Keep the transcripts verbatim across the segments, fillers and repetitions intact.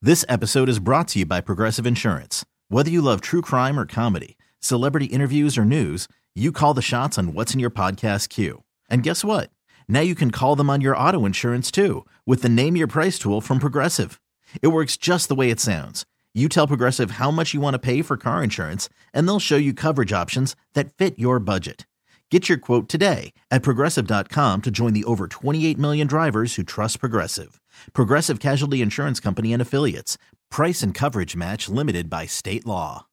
This episode is brought to you by Progressive Insurance. Whether you love true crime or comedy, celebrity interviews or news, you call the shots on what's in your podcast queue. And guess what? Now you can call them on your auto insurance too with the Name Your Price tool from Progressive. It works just the way it sounds. You tell Progressive how much you want to pay for car insurance, and they'll show you coverage options that fit your budget. Get your quote today at Progressive dot com to join the over twenty-eight million drivers who trust Progressive. Progressive Casualty Insurance Company and Affiliates. Price and coverage match limited by state law.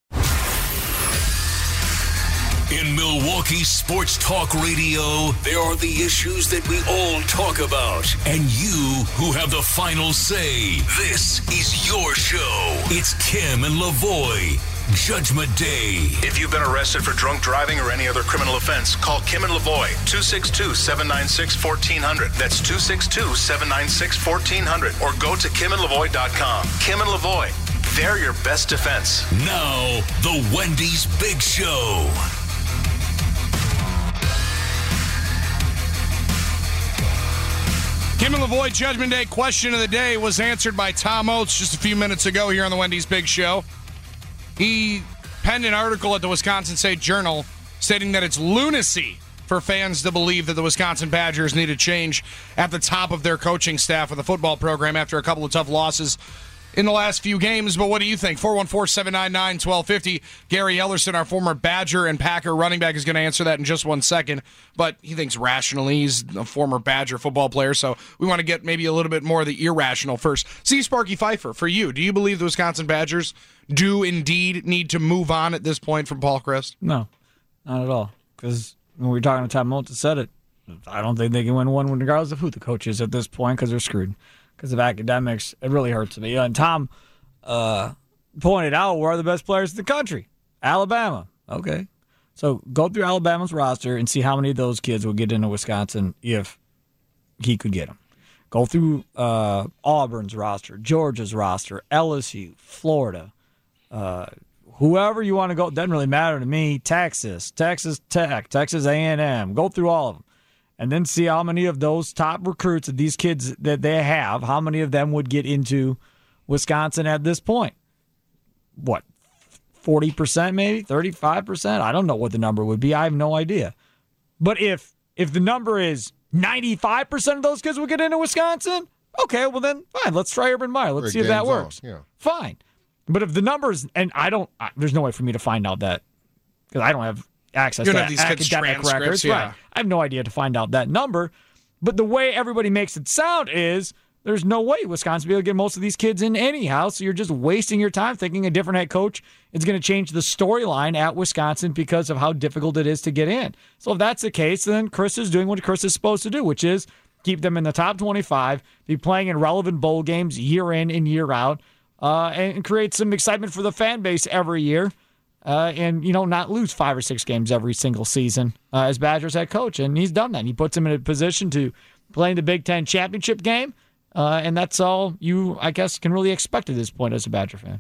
In Milwaukee Sports Talk Radio, there are the issues that we all talk about, and you who have the final say. This is your show. It's Kim and Lavoie. Judgment Day. If you've been arrested for drunk driving or any other criminal offense, call Kim and Lavoie, two six two, seven nine six, one four zero zero. That's two six two, seven nine six, one four zero zero. Or go to kim and lavoie dot com. Kim and Lavoie, they're your best defense. Now, the Wendy's Big Show. Kim and Lavoie Judgment Day question of the day was answered by Tom Oates just a few minutes ago here on the Wendy's Big Show. He penned an article at the Wisconsin State Journal stating that it's lunacy for fans to believe that the Wisconsin Badgers need a change at the top of their coaching staff of the football program after a couple of tough losses in the last few games. But what do you think? four one four, seven nine nine, one two five zero. Gary Ellerson, our former Badger and Packer running back, is going to answer that in just one second. But he thinks rationally. He's a former Badger football player, so we want to get maybe a little bit more of the irrational first. See, Sparky Pfeiffer, for you, do you believe the Wisconsin Badgers do indeed need to move on at this point from Paul Chryst? No, not at all. Because when we were talking to Tom Moulton said it, I don't think they can win one regardless of who the coach is at this point because they're screwed. Because of academics, it really hurts me. And Tom uh, pointed out where are the best players in the country? Alabama. Okay. So go through Alabama's roster and see how many of those kids will get into Wisconsin if he could get them. Go through uh, Auburn's roster, Georgia's roster, L S U, Florida, uh, whoever you want to go. Doesn't really matter to me. Texas, Texas Tech, Texas A and M. Go through all of them. And then see how many of those top recruits of these kids that they have, how many of them would get into Wisconsin at this point? What, forty percent maybe? thirty-five percent? I don't know what the number would be. I have no idea. But if if the number is ninety-five percent of those kids would get into Wisconsin, okay, well then, fine, let's try Urban Meyer. Let's see if that works. Yeah. Fine. But if the numbers, and I don't, I, there's no way for me to find out that, because I don't have access you to have these academic records. Yeah. Right. I have no idea to find out that number. But the way everybody makes it sound is there's no way Wisconsin will be able to get most of these kids in anyhow, so you're just wasting your time thinking a different head coach is going to change the storyline at Wisconsin because of how difficult it is to get in. So if that's the case, then Chris is doing what Chris is supposed to do, which is keep them in the top twenty-five, be playing in relevant bowl games year in and year out, uh, and create some excitement for the fan base every year. Uh, and, you know, not lose five or six games every single season uh, as Badgers head coach. And he's done that. He puts him in a position to play in the Big Ten championship game. Uh, and that's all you, I guess, can really expect at this point as a Badger fan.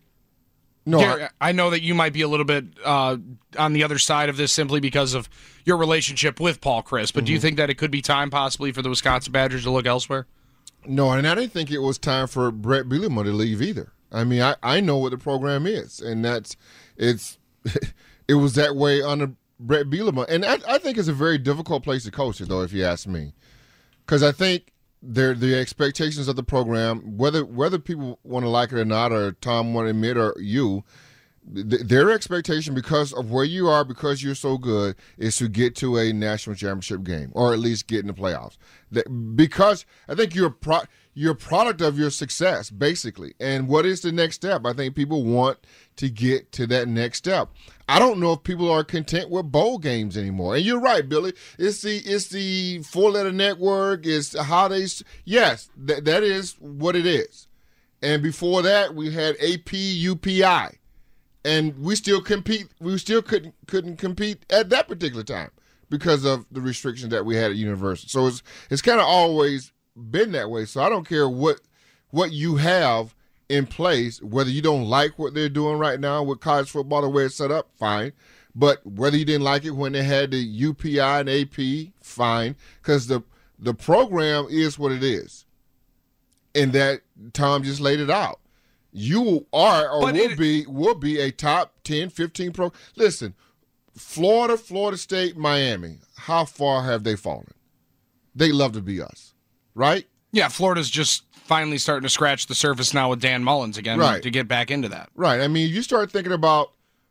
No, Gary, I, I know that you might be a little bit uh, on the other side of this simply because of your relationship with Paul Chryst. But mm-hmm. do you think that it could be time possibly for the Wisconsin Badgers to look elsewhere? No, and I didn't think it was time for Brett Bielema to leave either. I mean, I, I know what the program is, and that's it's it was that way under Brett Bielema, and I, I think it's a very difficult place to coach it, though, if you ask me, because I think there the expectations of the program, whether whether people want to like it or not, or Tom want to admit, or you, th- their expectation because of where you are, because you're so good, is to get to a national championship game, or at least get in the playoffs. That, because I think you're pro. You're a product of your success, basically. And what is the next step? I think people want to get to that next step. I don't know if people are content with bowl games anymore. And you're right, Billy. It's the it's the four-letter network. It's how they – yes, th- that is what it is. And before that, we had A P, U P I. And we still compete. We still couldn't couldn't compete at that particular time because of the restrictions that we had at university. So it's it's kind of always – been that way. So I don't care what what you have in place, whether you don't like what they're doing right now with college football, the way it's set up, fine. But whether you didn't like it when they had the U P I and A P, fine. Because the the program is what it is. And that Tom just laid it out. you are or But will it- be will be a top ten, fifteen pro. Listen, Florida, Florida State, Miami, how far have they fallen? They love to be us, right? Yeah, Florida's just finally starting to scratch the surface now with Dan Mullins again Right. to get back into that. Right. I mean, you start thinking about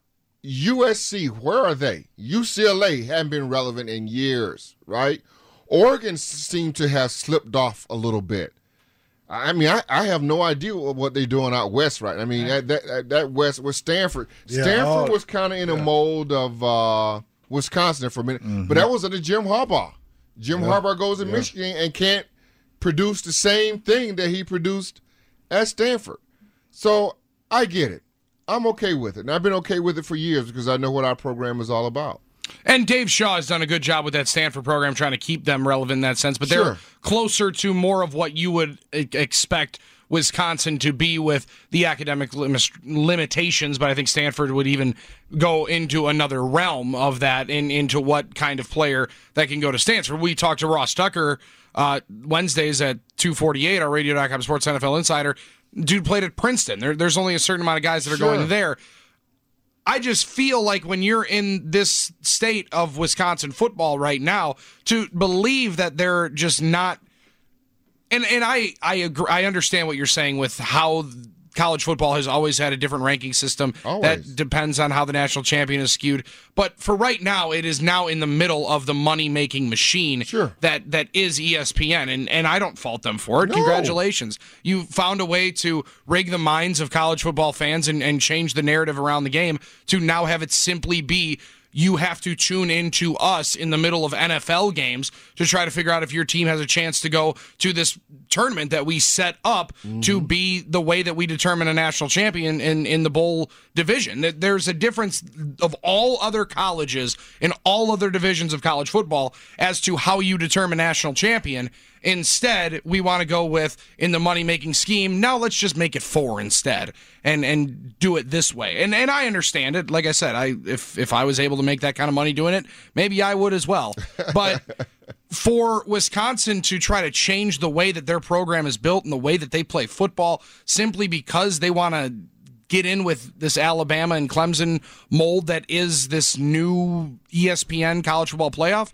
U S C, where are they? U C L A haven't been relevant in years, right? Oregon seemed to have slipped off a little bit. I mean, I, I have no idea what they're doing out west, right? I mean, that that, that west was Stanford. Yeah, Stanford oh, was kind of in a yeah. mold of uh, Wisconsin for a minute, Mm-hmm. but that was under Jim Harbaugh. Jim Yeah. Harbaugh goes to Yeah. Michigan and can't produce the same thing that he produced at Stanford. So I get it. I'm okay with it. And I've been okay with it for years because I know what our program is all about. And Dave Shaw has done a good job with that Stanford program trying to keep them relevant in that sense, but they're Sure. closer to more of what you would e- expect Wisconsin to be with the academic lim- limitations, but I think Stanford would even go into another realm of that in, into what kind of player that can go to Stanford. We talked to Ross Tucker uh, Wednesdays at two forty-eight, our radio dot com Sports N F L Insider. Dude played at Princeton. There, there's only a certain amount of guys that are Sure. going there. I just feel like when you're in this state of Wisconsin football right now, to believe that they're just not, and and I I agree, I understand what you're saying with how college football has always had a different ranking system Always. that depends on how the national champion is skewed. But for right now, it is now in the middle of the money making machine Sure. that that is E S P N, and and I don't fault them for it. No. Congratulations, you found a way to rig the minds of college football fans and, and change the narrative around the game to now have it simply be you have to tune into us in the middle of N F L games to try to figure out if your team has a chance to go to this tournament that we set up to be the way that we determine a national champion in, in the bowl division. That There's a difference of all other colleges in all other divisions of college football as to how you determine national champion. Instead, we want to go with, in the money-making scheme, now let's just make it four instead and and do it this way. And and I understand it. Like I said, I if if I was able to make that kind of money doing it, maybe I would as well. But for Wisconsin to try to change the way that their program is built and the way that they play football simply because they want to get in with this Alabama and Clemson mold that is this new E S P N college football playoff,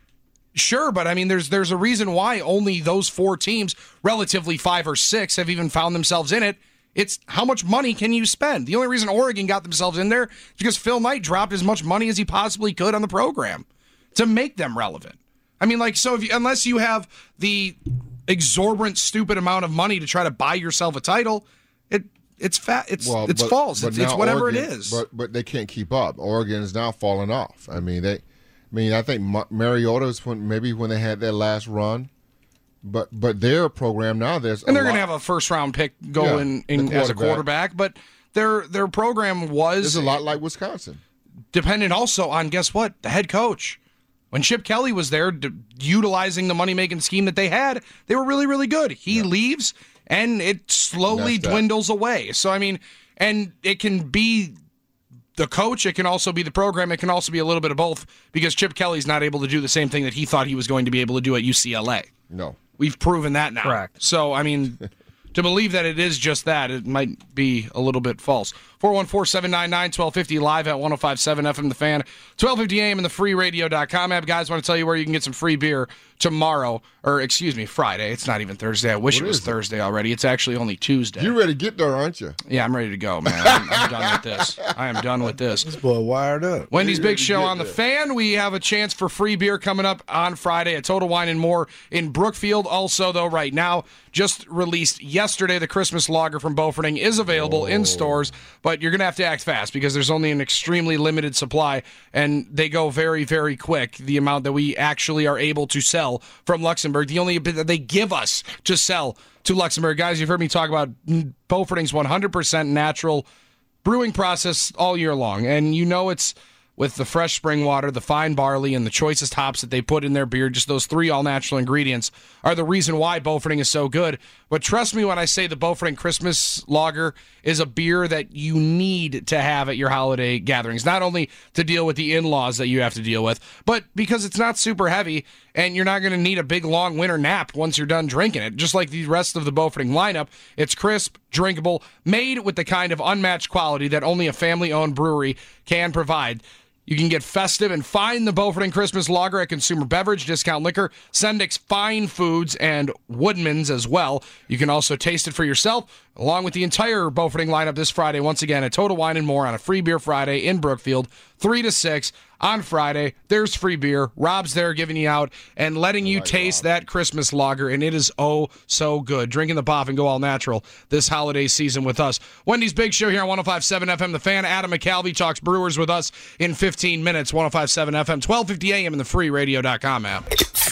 sure, but I mean, there's there's a reason why only those four teams, relatively five or six, have even found themselves in it. It's how much money can you spend? The only reason Oregon got themselves in there is because Phil Knight dropped as much money as he possibly could on the program to make them relevant. I mean, like, so if you, unless you have the exorbitant, stupid amount of money to try to buy yourself a title, it it's fat. It's Well, it's but- false. but It's, it's now whatever Oregon- it is. But but they can't keep up. Oregon is now falling off. I mean they. I mean I think Ma- Mariota's when maybe when they had their last run, but but their program now there's and a they're going lot- to have a first round pick go Yeah, in, the in as a quarterback. quarterback, but their their program was It's a lot like Wisconsin. dependent also on, guess what, the head coach. When Chip Kelly was there, d- utilizing the money-making scheme that they had, they were really, really good. He leaves, and it slowly That's that. dwindles away. So, I mean, and it can be the coach, it can also be the program, it can also be a little bit of both, because Chip Kelly's not able to do the same thing that he thought he was going to be able to do at U C L A. No. We've proven that now. Correct. So, I mean, to believe that it is just that, it might be a little bit false. four one four, seven nine nine, one two five zero live at one oh five point seven F M The Fan, twelve fifty A M and the free radio dot com app. Guys, want to tell you where you can get some free beer tomorrow, or excuse me, Friday. It's not even Thursday. I wish What it was is it? Thursday already. It's actually only Tuesday. You ready to get there, aren't you? Yeah, I'm ready to go, man. I'm, I'm done with this. I am done with this. This boy wired up. Wendy's You Big ready to Show get on the there. Fan. We have a chance for free beer coming up on Friday at Total Wine and More in Brookfield. Also, though, right now, just released yesterday, the Christmas Lager from Beauforting is available in stores, but you're going to have to act fast because there's only an extremely limited supply, and they go very, very quick, the amount that we actually are able to sell from Luxembourg. The only bit that they give us to sell to Luxembourg. Guys, you've heard me talk about Beauforting's one hundred percent natural brewing process all year long, and you know it's with the fresh spring water, the fine barley, and the choicest hops that they put in their beer. Just those three all-natural ingredients are the reason why Beauforting is so good. But trust me when I say the Beauforting Christmas Lager is a beer that you need to have at your holiday gatherings, not only to deal with the in-laws that you have to deal with, but because it's not super heavy, and you're not going to need a big, long winter nap once you're done drinking it. Just like the rest of the Beauforting lineup, it's crisp, drinkable, made with the kind of unmatched quality that only a family-owned brewery can provide. You can get festive and find the Beauforting Christmas Lager at Consumer Beverage, Discount Liquor, Sendik's Fine Foods, and Woodman's as well. You can also taste it for yourself, along with the entire Beauforting lineup this Friday, once again at Total Wine and More on a Free Beer Friday in Brookfield, three to six. On Friday, there's free beer. Rob's there giving you out and letting you taste that Christmas lager, and it is oh so good. Drinking the Boff and go all natural this holiday season with us. Wendy's Big Show here on one oh five point seven F M. The Fan, Adam McCalvey, talks Brewers with us in fifteen minutes. one oh five point seven F M, twelve fifty A M in the free radio dot com app.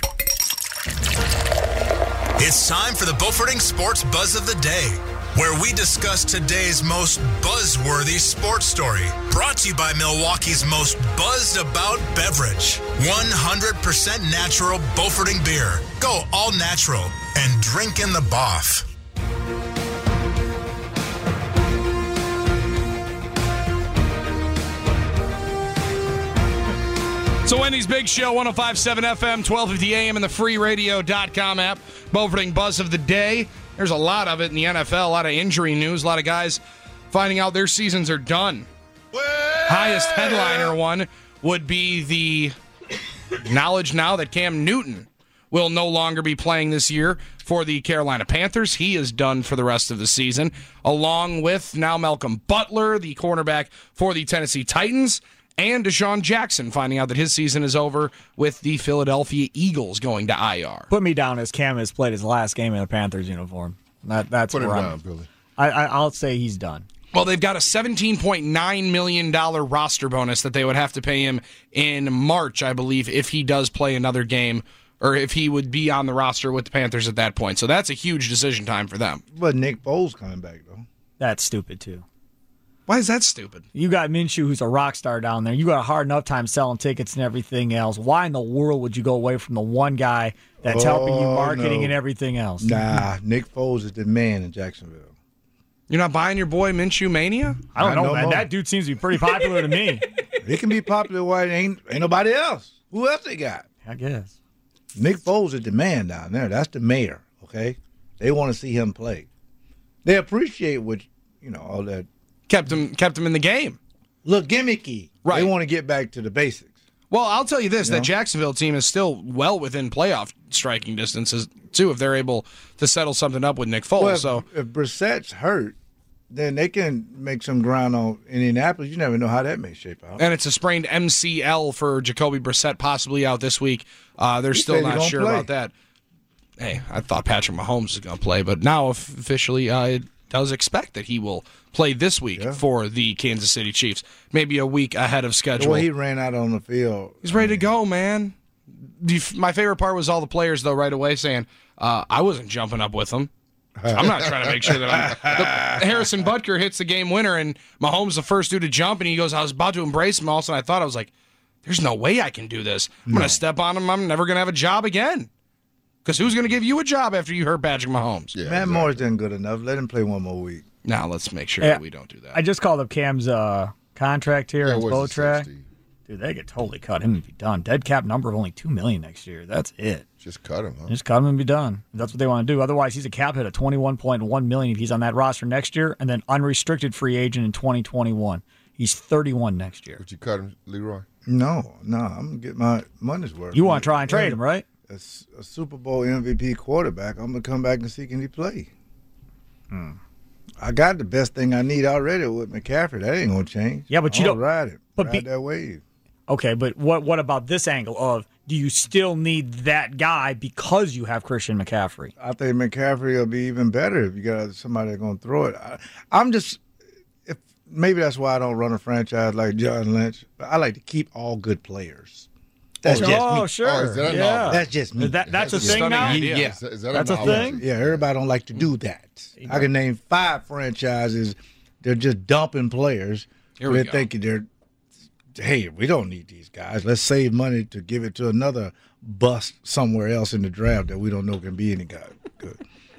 It's time for the Beauforting Sports Buzz of the Day, where we discuss today's most buzzworthy sports story. Brought to you by Milwaukee's most buzzed about beverage, one hundred percent natural Beauforting beer. Go all natural and drink in the Boff. So Wendy's Big Show, one oh five point seven F M, twelve fifty A M in the free radio dot com app. Beauforting Buzz of the Day. There's a lot of it in the N F L, a lot of injury news, a lot of guys finding out their seasons are done. Well, highest headliner one would be the knowledge now that Cam Newton will no longer be playing this year for the Carolina Panthers. He is done for the rest of the season, along with now Malcolm Butler, the cornerback for the Tennessee Titans, and Deshaun Jackson finding out that his season is over with the Philadelphia Eagles going to I R. Put me down as Cam has played his last game in a Panthers uniform. That, that's Put where it I'm. down, Billy. I, I, I'll say he's done. Well, they've got a seventeen point nine million dollars roster bonus that they would have to pay him in March, I believe, if he does play another game, or if he would be on the roster with the Panthers at that point. So that's a huge decision time for them. But Nick Foles coming back, though. That's stupid, too. Why is that stupid? You got Minshew, who's a rock star down there. You got a hard enough time selling tickets and everything else. Why in the world would you go away from the one guy that's Oh, helping you marketing no. and everything else? Nah, Nick Foles is the man in Jacksonville. You're not buying your boy Minshew Mania? I don't Not know, no man. more. That dude seems to be pretty popular to me. He can be popular while it ain't, ain't nobody else. Who else they got? I guess. Nick Foles is the man down there. That's the mayor, okay? They want to see him play. They appreciate what, you know, all that. Kept him kept him in the game. Look gimmicky. Right. They want to get back to the basics. Well, I'll tell you this, You that know? Jacksonville team is still well within playoff striking distances, too, if they're able to settle something up with Nick Foles. Well, if, so if Brissett's hurt, then they can make some ground on Indianapolis. You never know how that may shape out. And it's a sprained M C L for Jacoby Brissett, possibly out this week. Uh, they're He still said he not gonna sure play. about that. Hey, I thought Patrick Mahomes was going to play, but now officially uh, it does expect that he will play this week Yeah. for the Kansas City Chiefs. Maybe a week ahead of The schedule. way he ran out on the field. He's ready to go, man. The- My favorite part was all the players, though, right away saying, uh, I wasn't jumping up with him. I'm not trying to make sure that I'm. The, Harrison Butker hits the game winner, and Mahomes the first dude to jump, and he goes, I was about to embrace him. Also, and I thought, I was like, there's no way I can do this. I'm going to step on him. I'm never going to have a job again. Because who's going to give you a job after you hurt Patrick Mahomes? Yeah, Matt exactly. Moore's done good enough. Let him play one more week. Now let's make sure Yeah. that we don't do that. I just called up Cam's uh, contract here Yeah, in what's the Spotrac. sixty? Dude, they could totally cut him and be done. Dead cap number of only two million dollars next year. That's it. Just cut him, huh? Just cut him and be done. That's what they want to do. Otherwise, he's a cap hit of twenty-one point one million dollars if he's on that roster next year, and then unrestricted free agent in twenty twenty-one. He's thirty-one next year. Would you cut him, Leroy? No, no, I'm going to get my money's worth. You want to try and trade him, right? A, s- a Super Bowl M V P quarterback, I'm going to come back and see can he play. Hmm. I got the best thing I need already with McCaffrey. That ain't going to change. Yeah, but you I'll don't- ride it. but ride be- that wave. Okay, but what what about this angle of do you still need that guy because you have Christian McCaffrey? I think McCaffrey will be even better if you got somebody that's going to throw it. I, I'm just, if maybe that's why I don't run a franchise like John Lynch. But I like to keep all good players. That's just oh, me. sure. Oh, is that a yeah. novel? That's just me. That, that's a That's a thing stunning now? idea. Yeah. Is that, is that That's a novel? thing? Yeah, everybody don't like to do that. I can name five franchises. They're just dumping players. Here we They're go. thinking they're, hey, we don't need these guys. Let's save money to give it to another bust somewhere else in the draft that we don't know can be any guy good.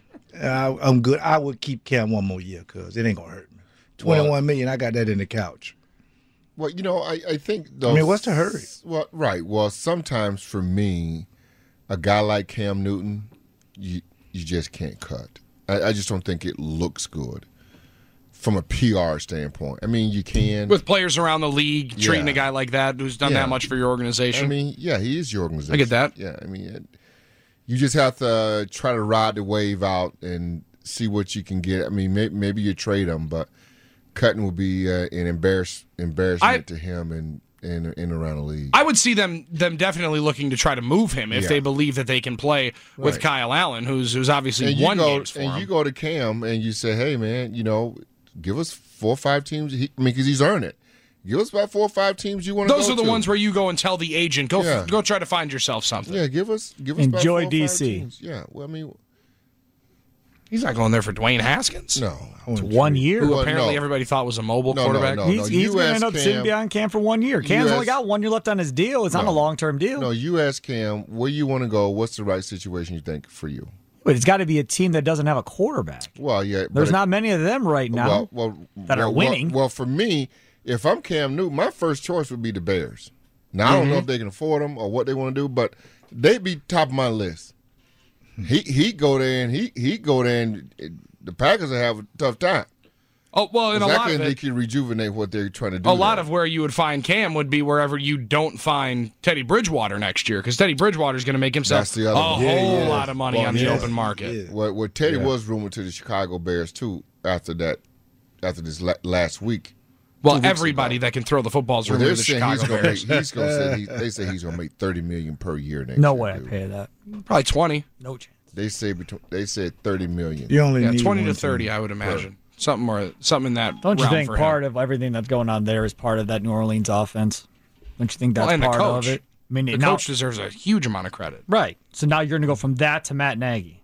I, I'm good. I would keep Cam one more year because it ain't gonna hurt me. Twenty-one million. I got that in the couch. Well, you know, I, I think. I mean, what's the hurry? Well, right. Well, sometimes for me, a guy like Cam Newton, you you just can't cut. I, I just don't think it looks good from a P R standpoint. I mean, you can. With players around the league Yeah. treating a guy like that who's done Yeah. that much for your organization. I mean, yeah, he is your organization. I get that. Yeah, I mean, it, you just have to uh, try to ride the wave out and see what you can get. I mean, may, maybe you trade him, but cutting would be uh, an embarrass, embarrassment I, to him and and and around the league. I would see them them definitely looking to try to move him if Yeah. they believe that they can play with Right. Kyle Allen, who's who's obviously and you won go, games for and him. you go to Cam and you say, hey, man, you know, give us four or five teams. He, I mean, because he's earned it. Give us about four or five teams you want to go to. Those are the ones where you go and tell the agent, go Yeah. go try to find yourself something. Yeah, give us give us about Enjoy four or D five C. teams. Yeah, well, I mean, He's not going there for Dwayne Haskins. no. It's one year. Who Well, apparently no. everybody thought was a mobile No, no, quarterback. no. He's, he's you going to ask end up sitting Cam- behind Cam for one year. Cam's you only ask- got one year left on his deal. It's not No. a long-term deal. No, you ask Cam where you want to go. What's the right situation you think for you? But it's got to be a team that doesn't have a quarterback. Well, yeah. There's but not many of them right now. well, well, that are well, winning. Well, well, for me, if I'm Cam Newton, my first choice would be the Bears. Now I don't Mm-hmm. know if they can afford them or what they want to do, but they'd be top of my list. He he go there and he he go there and it, the Packers will have a tough time. Oh well, and a lot Exactly, of they it, can rejuvenate what they're trying to do. a lot there. of where you would find Cam would be wherever you don't find Teddy Bridgewater next year, because Teddy Bridgewater is going to make himself That's the a other whole one. Yeah, yeah. lot of money Well, on the yeah. open market. Yeah. Well, well Teddy Yeah. was rumored to the Chicago Bears too after that, after this la- last week. Well, Two weeks everybody ago. that can throw the football is Well, rumored they're to the saying Chicago he's going to Bears. make. He's going to say he, they say he's going to make thirty million per year next no year. way I dude. pay that. Probably twenty. No chance. They say between. They said thirty million. You only Yeah, need twenty to one thirty, team. I would imagine. Something more, something in that. Don't you realm think for part him. of everything that's going on there is part of that New Orleans offense? Don't you think that's Well, and the part coach. of it? I mean, The now, coach deserves a huge amount of credit. right. So now you're going to go from that to Matt Nagy.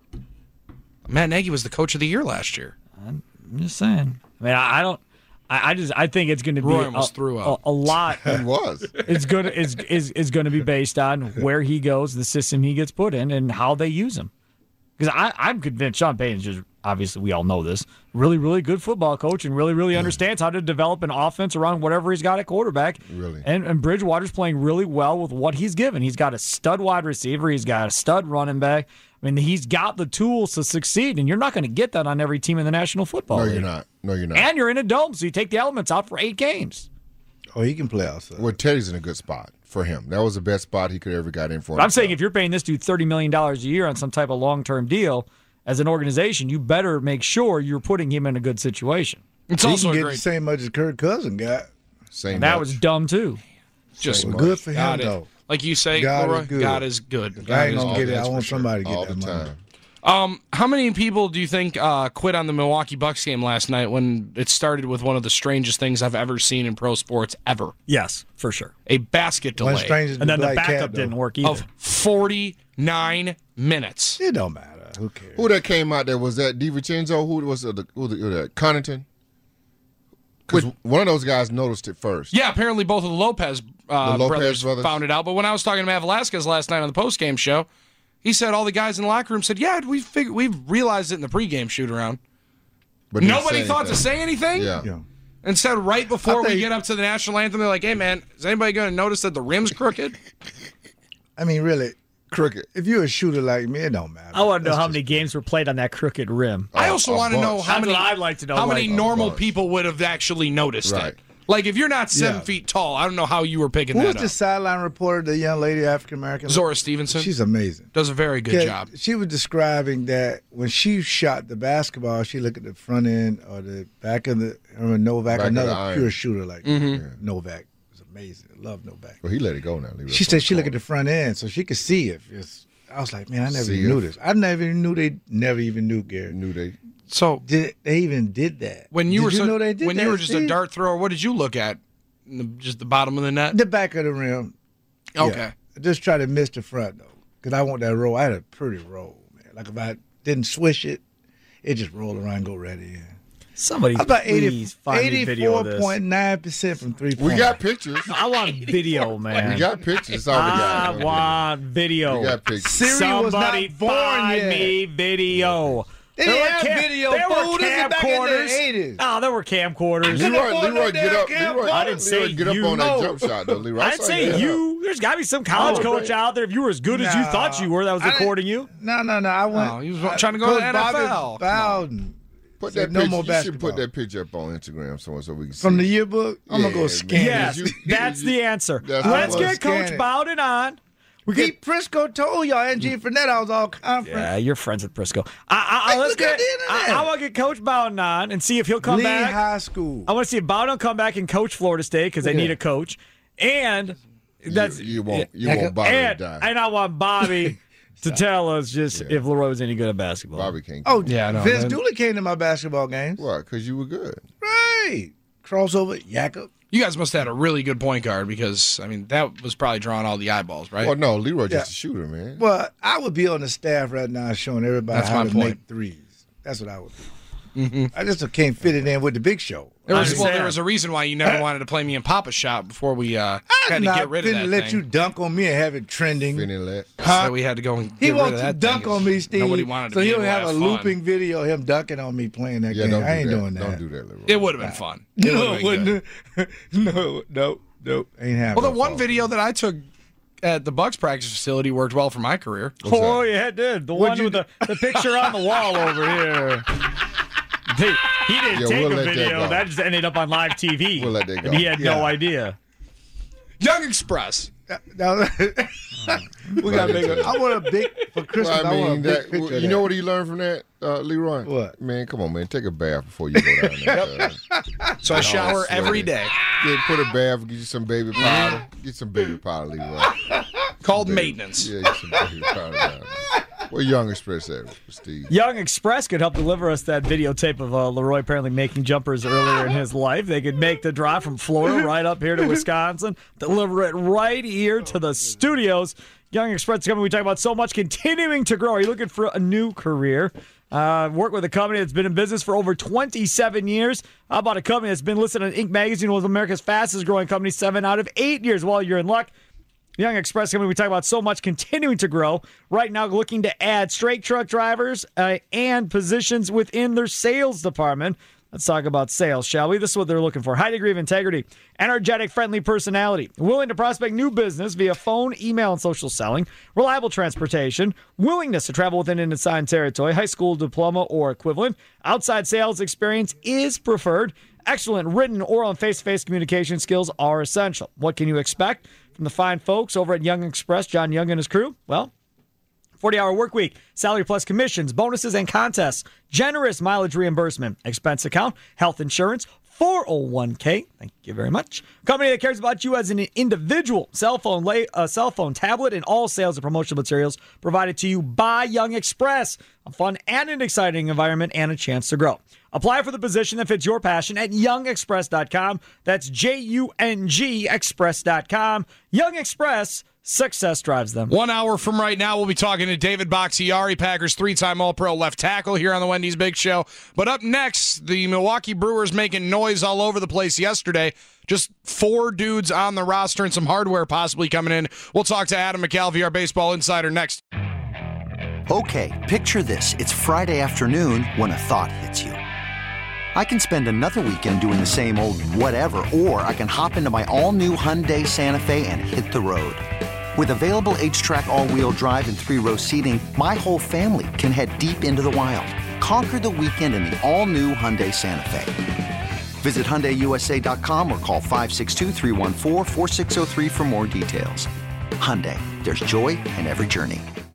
Matt Nagy was the coach of the year last year. I'm just saying. I mean, I, I don't. I, I just. I think it's going to be Roy a, almost threw a, up. a lot. He was. It's good. Is is is going to be based on where he goes, the system he gets put in, and how they use him. Because I I'm convinced Sean Payton's just obviously we all know this really really good football coach and really really understands how to develop an offense around whatever he's got at quarterback. Really. And and Bridgewater's playing really well with what he's given. He's got a stud wide receiver. He's got a stud running back. I mean, he's got the tools to succeed, and you're not going to get that on every team in the National Football No, League. you're not. No, you're not. And you're in a dome, so you take the elements out for eight games. Oh, he can play outside. Well, Teddy's in a good spot for him. That was the best spot he could ever got in for. But I'm saying himself. if you're paying this dude thirty million dollars a year on some type of long-term deal, as an organization, you better make sure you're putting him in a good situation. It's he also can a get great. the same much as Kirk Cousin got. Same And that much. was dumb, too. Just Well, good for him, God, it- though. Like you say, God Leroy, is good. God is good. I God ain't is gonna good. get it. I That's want for sure. somebody to get all that the money. time. Um, how many people do you think uh, quit on the Milwaukee Bucks game last night when it started with one of the strangest things I've ever seen in pro sports ever? Yes, for sure. A basket One delay strange is And then the black backup cat, though. didn't work either. of forty-nine minutes. It don't matter. Who cares? Who that came out there? Was that DiVincenzo? Who was it? The, who the, who the Connaughton? Because one of those guys noticed it first. Yeah, apparently both of the Lopez, uh, The Lopez brothers, brothers. found it out. But when I was talking to Matt Velasquez last night on the postgame show, he said all the guys in the locker room said, "Yeah, we figured we realized it in the pregame shoot around." But didn't Nobody say thought to anything. say anything. Yeah. Yeah. Instead, right before I we think- get up to the national anthem, they're like, "Hey, man, is anybody going to notice that the rim's crooked?" I mean, really, Cricket. if you're a shooter like me, it don't matter. I want to know That's how just- many games were played on that crooked rim. I also a want to know bunch. how That's many. what I'd like to know, How many like- normal A bunch. people would have actually noticed Right. it? Like if you're not seven Yeah. feet tall, I don't know how you were picking Who was that the up. sideline reporter, the young lady, African American? Zora Stevenson She's amazing. does a very good Okay, job. She was describing that when she shot the basketball, she looked at the front end or the back of the. I remember Novak, Back of the another iron. pure shooter like Mm-hmm. yeah, Novak. Was amazing. I love Novak. Well, he let it go now. Leave it She up said on she the looked at the front end so she could see if it's. I was like, man, I never See even knew if- this. I never even knew they never even knew Gary. Knew they. So Did they even did that? when you did were you so- know they did when that, you were just a Steve? dart thrower, what did you look at? In the, just the bottom of the net. The back of the rim. Okay. Yeah. Just try to miss the front though, because I want that roll. I had a pretty roll, man. Like if I didn't swish it, it just rolled around and go right in. Somebody About please find me video eighty-four of this. point nine percent from three We point. got pictures. I want video, man. We got pictures. That's all we I got. want video. We got pictures. Siri was Somebody not born find yet. me video. They There didn't were have cam- video. there were fool. This is back in the camcorders. eighties. Oh, there were camcorders. You Leroy, on Leroy, no get up. damn Leroy, I didn't say Leroy, get you. up on that No. jump shot, though, Leroy. I'd saw say that. you. There's got to be some college Oh, coach okay. out there. If you were as good as you Nah. thought you were, that was I didn't- recording you. No, no, no. I went. Oh, he was trying to go to the Coach N F L. Bobby Bowden. Put Said that no picture, more you should basketball. put that picture up on Instagram somewhere so we can see. From the it. yearbook, I'm gonna Yeah, go scan Yes, it. You- that's you- the answer. that's Let's what I get was Coach scanning. Bowden on. We Pete Prisco told y'all N G Fournette I was all conference. Yeah, you're friends with Prisco. I, I, I, Hey, let's look get. at the I, internet. I want to get Coach Bowden on and see if he'll come Lee back. High School. I want to see if Bowden will come back and coach Florida State because they Yeah. need a coach, and that's you, you won't. You Yeah. won't Bobby and, to die. and I want Bobby to tell us just Yeah. if Leroy was any good at basketball. Bobby can't. Oh, Yeah, no, Vince man. Dooley came to my basketball games. What? Because you were good. Right. Crossover, Jakob. You guys must have had a really good point guard because, I mean, that was probably drawing all the eyeballs, right? Well, no, Leroy just Yeah. a shooter, man. Well, I would be on the staff right now showing everybody That's how my to point. make threes. That's what I would do. I just can't fit it in with the big show. There was, I well, there understand. was a reason why you never wanted to play me in Papa Shop before we uh, had I'm to not get rid of finna that let thing. you dunk on me and have it trending. Finny let. So we had to go and get He rid of wants to that dunk thing. on me, Steve. Nobody wanted to so be he'll able to have a fun. looping video of him dunking on me playing that Yeah, game. don't do I ain't that. doing that. Don't do that, Leroy. It would have been fun. It No, would've it been good. wouldn't. no, no, no. Ain't happening. Well, the one video that I took at the Bucks practice facility worked well for my career. What's Oh, that? yeah, it did. The What'd one you with the, the picture on the wall over here. They- he didn't Yeah, take we'll a let that video. go. That, just ended up on live T V. We'll let that go. And he had no Yeah. idea. Young Express. Now- we got big. I want a big for Christmas. Well, I I, want a mean, big that, picture. of you know that. what he learned from that, uh, Leroy? What? Man, come on, man. Take a bath before you go down there. uh, So I shower sweaty. every day. Get, put a bath, get you some baby powder. Get some baby powder, Leroy. Called Baby- maintenance. Yeah, get some baby powder down there. Where Young Express at, Steve? Young Express could help deliver us that videotape of uh, Leroy apparently making jumpers earlier in his life. They could make the drive from Florida right up here to Wisconsin, deliver it right here to the studios. Young Express is coming. We talk about so much continuing to grow. Are you looking for a new career? Uh, work with a company that's been in business for over twenty-seven years. How about a company that's been listed on Inc magazine was America's fastest growing company seven out of eight years? Well, you're in luck. Young Express Company, we talk about so much continuing to grow. Right now, looking to add straight truck drivers uh, and positions within their sales department. Let's talk about sales, shall we? This is what they're looking for. High degree of integrity, energetic, friendly personality, willing to prospect new business via phone, email, and social selling, reliable transportation, willingness to travel within an assigned territory, high school diploma or equivalent, outside sales experience is preferred. Excellent written, oral, and face-to-face communication skills are essential. What can you expect from the fine folks over at Young Express, John Young and his crew? Well, forty-hour work week, salary plus commissions, bonuses and contests, generous mileage reimbursement, expense account, health insurance, four oh one k. Thank you very much. Company that cares about you as an individual. Cell phone, lay, uh, cell phone, tablet, and all sales and promotional materials provided to you by Young Express. A fun and an exciting environment and a chance to grow. Apply for the position that fits your passion at young express dot com. That's J U N G express dot com. Young Express, success drives them. One hour from right now, we'll be talking to David Bakhtiari, Packers three-time All-Pro left tackle here on the Wendy's Big Show. But up next, the Milwaukee Brewers making noise all over the place yesterday. Just four dudes on the roster and some hardware possibly coming in. We'll talk to Adam McCalvey, our baseball insider, next. Okay, picture this. It's Friday afternoon when a thought hits you. I can spend another weekend doing the same old whatever, or I can hop into my all-new Hyundai Santa Fe and hit the road. With available H-Track all-wheel drive and three-row seating, my whole family can head deep into the wild. Conquer the weekend in the all-new Hyundai Santa Fe. Visit Hyundai U S A dot com or call five six two, three one four, four six zero three for more details. Hyundai, there's joy in every journey.